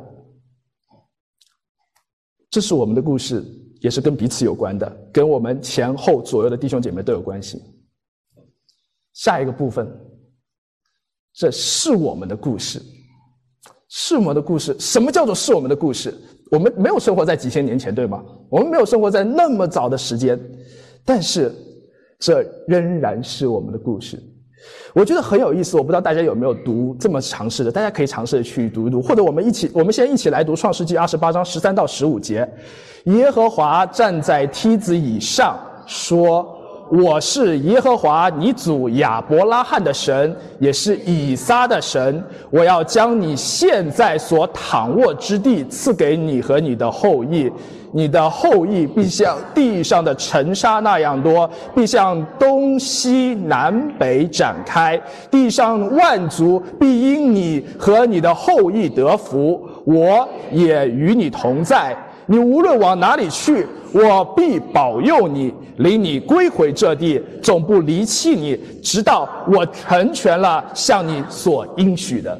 这是我们的故事，也是跟彼此有关的，跟我们前后左右的弟兄姐妹都有关系。下一个部分，这是我们的故事，是我们的故事。什么叫做是我们的故事？我们没有生活在几千年前，对吗？我们没有生活在那么早的时间，但是这仍然是我们的故事。我觉得很有意思，我不知道大家有没有读这么尝试的，大家可以尝试去读一读，或者我们一起，我们先一起来读创世纪二十八章十三到十五节。耶和华站在梯子以上说，我是耶和华你祖亚伯拉罕的神，也是以撒的神。我要将你现在所躺卧之地赐给你和你的后裔，你的后裔必像地上的尘沙那样多，必向东西南北展开，地上万族必因你和你的后裔得福。我也与你同在，你无论往哪里去，我必保佑你，领你归回这地，总不离弃你，直到我成全了向你所应许的。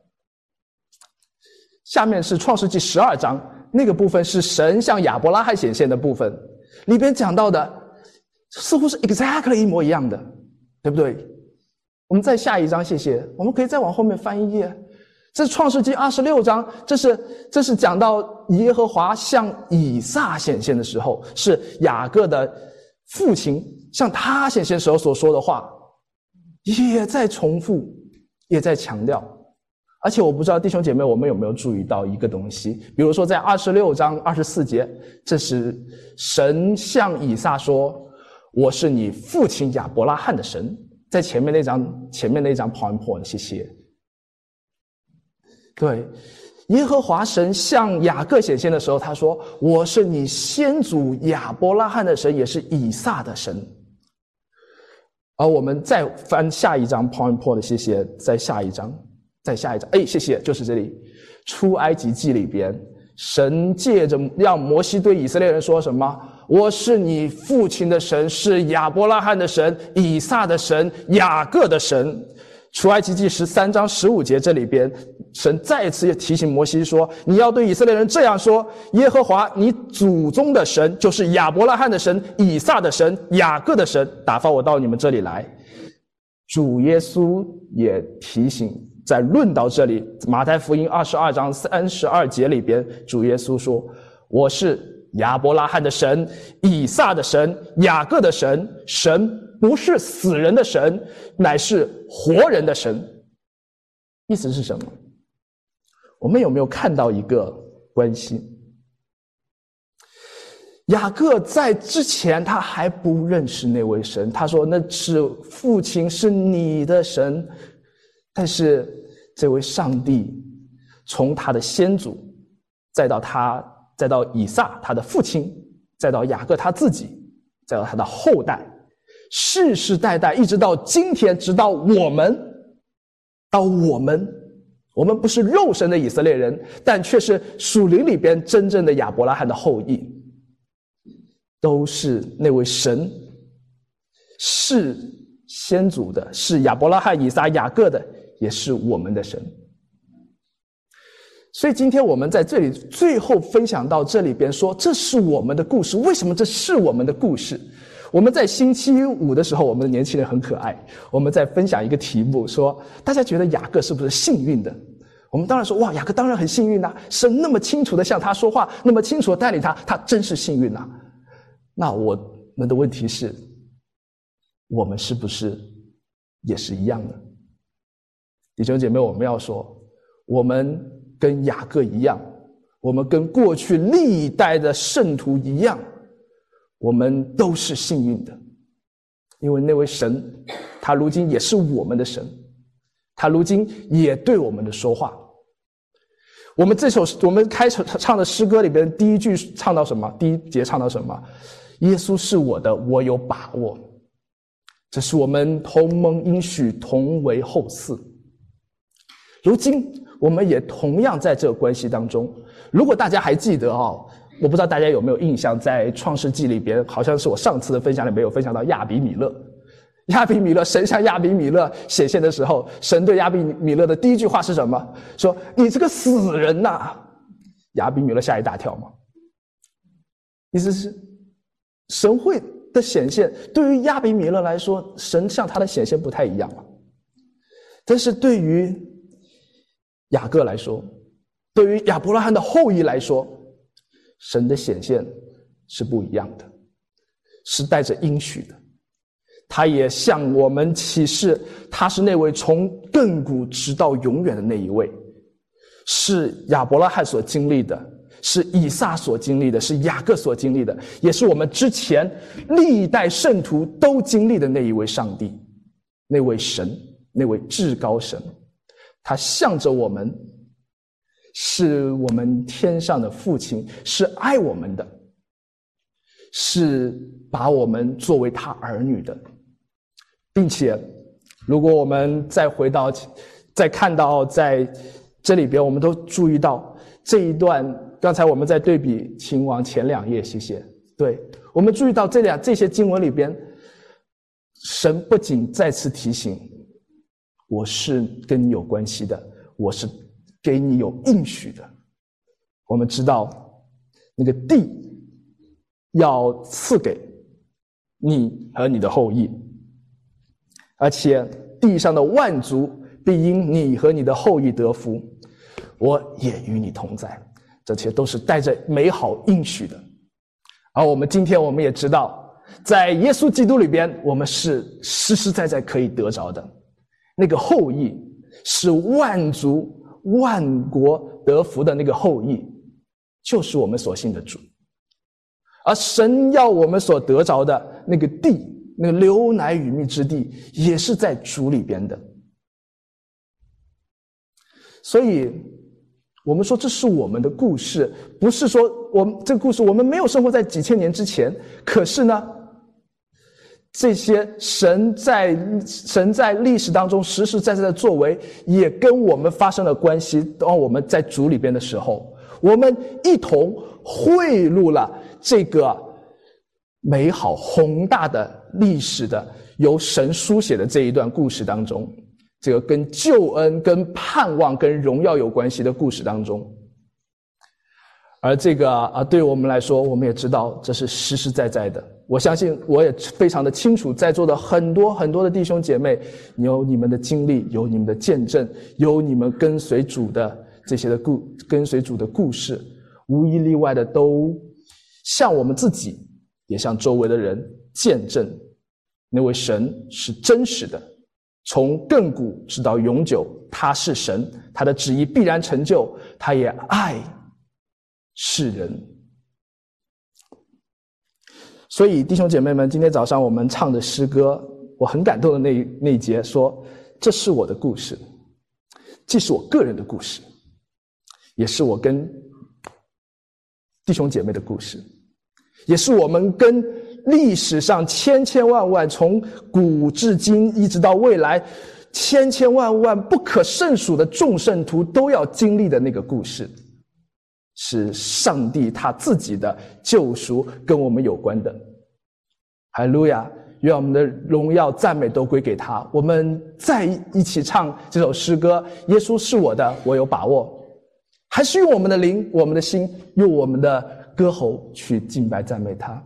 下面是创世纪十二章，那个部分是神向亚伯拉罕显现的部分，里边讲到的似乎是 exactly 一模一样的，对不对？我们再下一章，谢谢。我们可以再往后面翻一页。这是创世纪二十六章，这是这是讲到耶和华向以撒显现的时候，是雅各的父亲向他显现时候所说的话，也在重复，也在强调。而且我不知道弟兄姐妹我们有没有注意到一个东西，比如说在二十六章二十四节，这是神向以撒说，我是你父亲亚伯拉罕的神。在前面那张前面那张 PowerPoint， 谢谢。对，耶和华神向雅各显现的时候，他说，我是你先祖亚伯拉罕的神，也是以撒的神。而我们再翻下一张 PowerPoint， 谢谢，在下一张在下一章，哎，谢谢，就是这里，出埃及记里边，神借着让摩西对以色列人说什么？我是你父亲的神，是亚伯拉罕的神，以撒的神，雅各的神。出埃及记十三章十五节这里边，神再次也提醒摩西说，你要对以色列人这样说，耶和华你祖宗的神，就是亚伯拉罕的神，以撒的神，雅各的神，打发我到你们这里来。主耶稣也提醒，在论到这里，马太福音二十二章三十二节里边，主耶稣说，我是亚伯拉罕的神，以撒的神，雅各的神，神不是死人的神，乃是活人的神。意思是什么？我们有没有看到一个关系？雅各在之前他还不认识那位神，他说那是父亲，是你的神。但是这位上帝从他的先祖，再到他，再到以撒他的父亲，再到雅各他自己，再到他的后代，世世代代一直到今天，直到我们，到我们，我们不是肉身的以色列人，但却是属灵里边真正的亚伯拉罕的后裔，都是那位神，是先祖的，是亚伯拉罕、以撒、雅各的，也是我们的神。所以今天我们在这里最后分享到这里边说，这是我们的故事。为什么这是我们的故事？我们在星期五的时候，我们的年轻人很可爱，我们在分享一个题目，说大家觉得雅各是不是幸运的？我们当然说，哇，雅各当然很幸运啊，神那么清楚的向他说话，那么清楚的带领他，他真是幸运啊。那我们的问题是，我们是不是也是一样的？弟兄姐妹，我们要说，我们跟雅各一样，我们跟过去历代的圣徒一样，我们都是幸运的。因为那位神，他如今也是我们的神，他如今也对我们的说话。我们这首我们开始唱的诗歌里边，第一句唱到什么？第一节唱到什么？耶稣是我的，我有把握。这是我们同蒙应许，同为后嗣。如今我们也同样在这个关系当中。如果大家还记得哦，我不知道大家有没有印象，在创世纪里边，好像是我上次的分享里面有分享到亚比米勒。亚比米勒，神向亚比米勒显现的时候，神对亚比米勒的第一句话是什么？说你这个死人呐、啊！亚比米勒吓一大跳嘛。意思是神会的显现对于亚比米勒来说，神向他的显现不太一样了。但是对于雅各来说，对于亚伯拉罕的后裔来说，神的显现是不一样的，是带着应许的。他也向我们启示，他是那位从亘古直到永远的那一位，是亚伯拉罕所经历的，是以撒所经历的，是雅各所经历的，也是我们之前历代圣徒都经历的那一位上帝，那位神，那位至高神。他向着我们，是我们天上的父亲，是爱我们的，是把我们作为他儿女的。并且如果我们再回到再看到在这里边，我们都注意到这一段，刚才我们在对比秦王前两页，谢谢。对，我们注意到这两这些经文里边，神不仅再次提醒我是跟你有关系的，我是给你有应许的。我们知道那个地要赐给你和你的后裔，而且地上的万族必因你和你的后裔得福，我也与你同在。这些都是带着美好应许的。而我们今天我们也知道，在耶稣基督里边，我们是实实在在可以得着的。那个后裔是万族万国得福的那个后裔，就是我们所信的主。而神要我们所得着的那个地，那个流奶与蜜之地，也是在主里边的。所以我们说这是我们的故事，不是说我们这个故事我们没有生活在几千年之前，可是呢这些神在神在历史当中实实在在的作为，也跟我们发生了关系。当我们在主里边的时候，我们一同汇入了这个美好宏大的历史的由神书写的这一段故事当中，这个跟救恩、跟盼望、跟荣耀有关系的故事当中。而这个啊，对于我们来说，我们也知道这是实实在在的。我相信，我也非常的清楚，在座的很多很多的弟兄姐妹，有你们的经历，有你们的见证，有你们跟随主的这些的故跟随主的故事，无一例外的都向我们自己，也向周围的人见证，那位神是真实的，从亘古直到永久，他是神，他的旨意必然成就，他也爱世人。所以弟兄姐妹们，今天早上我们唱的诗歌，我很感动的那那一节说，这是我的故事，既是我个人的故事，也是我跟弟兄姐妹的故事，也是我们跟历史上千千万万从古至今一直到未来千千万万不可胜数的众圣徒都要经历的那个故事，是上帝他自己的救赎跟我们有关的。哈利路亚，愿我们的荣耀赞美都归给他。我们再一起唱这首诗歌，耶稣是我的，我有把握。还是用我们的灵，我们的心，用我们的歌喉去敬拜赞美他。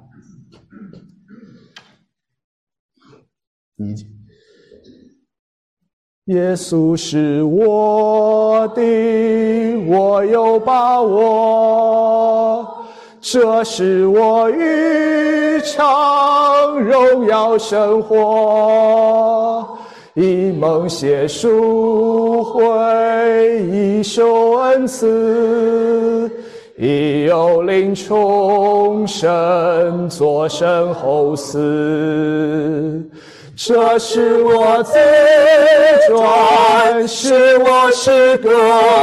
耶稣是我的，我有把握，这是我日常荣耀生活，以梦写书会，以受恩赐，以有灵重生，作身后嗣。这是我自传，是我诗歌，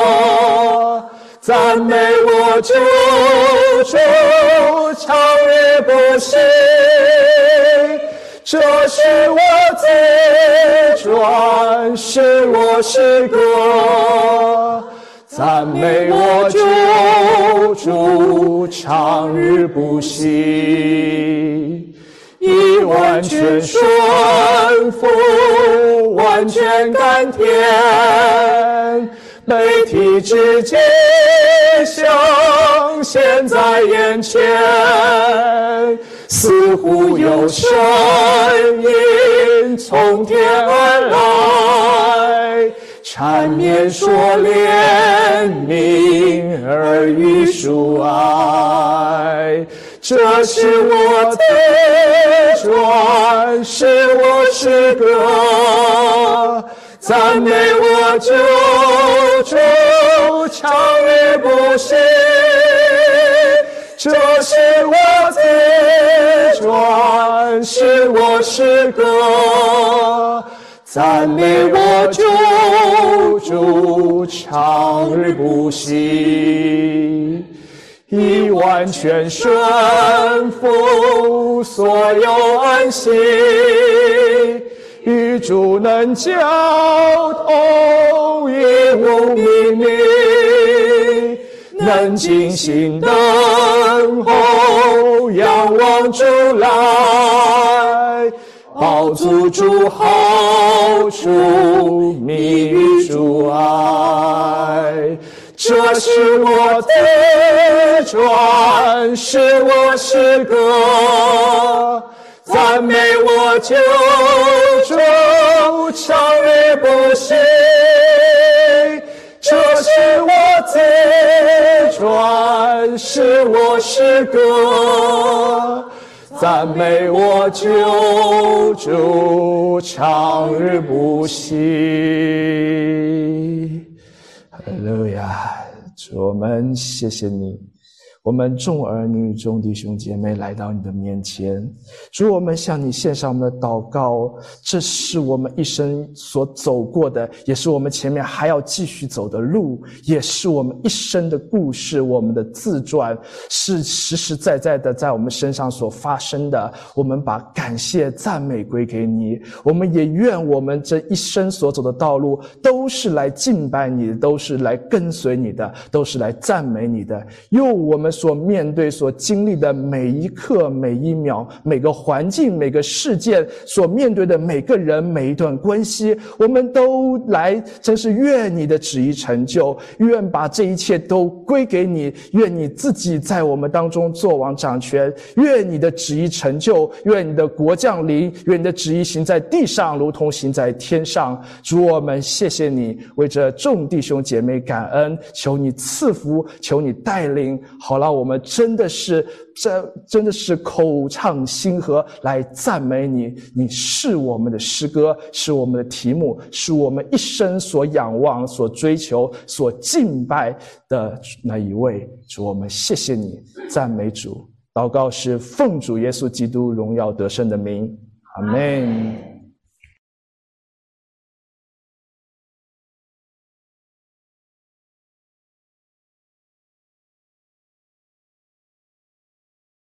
赞美我救主，超越不息。这是我自传，是我诗歌，赞美我救主，长日不息。以完全顺服，完全甘甜，被体之迹象现在眼前，似乎有声音从天而来，缠绵说怜悯，耳语述爱。这是我的传，是我诗歌，赞美我救主，长日不息。这是我的传，是我诗歌，赞美我救主，长日不息。以完全顺服，所有安息，与主能交通，一无秘密，能静心等候，仰望主来，饱足主好处，密于主爱。这是我的传，是我诗歌，赞美我救主，长日不息。这是我的传，是我诗歌，赞美我救主，长日不息。哈利路亚，主，我们谢谢你， 我们众儿女众弟兄姐妹来到你的面前，主，我们向你献上我们的祷告，这是我们一生所走过的，也是我们前面还要继续走的路，也是我们一生的故事，我们的自传，是实实在在的在我们身上所发生的。我们把感谢赞美归给你，我们也愿我们这一生所走的道路都是来敬拜你的，都是来跟随你的，都是来赞美你的。用我们所面对所经历的每一刻每一秒，每个环境每个事件所面对的每个人每一段关系，我们都来真是愿你的旨意成就，愿把这一切都归给你，愿你自己在我们当中作王掌权，愿你的旨意成就，愿你的国降临，愿你的旨意行在地上如同行在天上。主，我们谢谢你，为这众弟兄姐妹感恩，求你赐福，求你带领，好了，我们真的是这真的是口唱心和来赞美你。你是我们的诗歌，是我们的题目，是我们一生所仰望所追求所敬拜的那一位。主，我们谢谢你，赞美主。祷告是奉主耶稣基督荣耀得胜的名，阿们。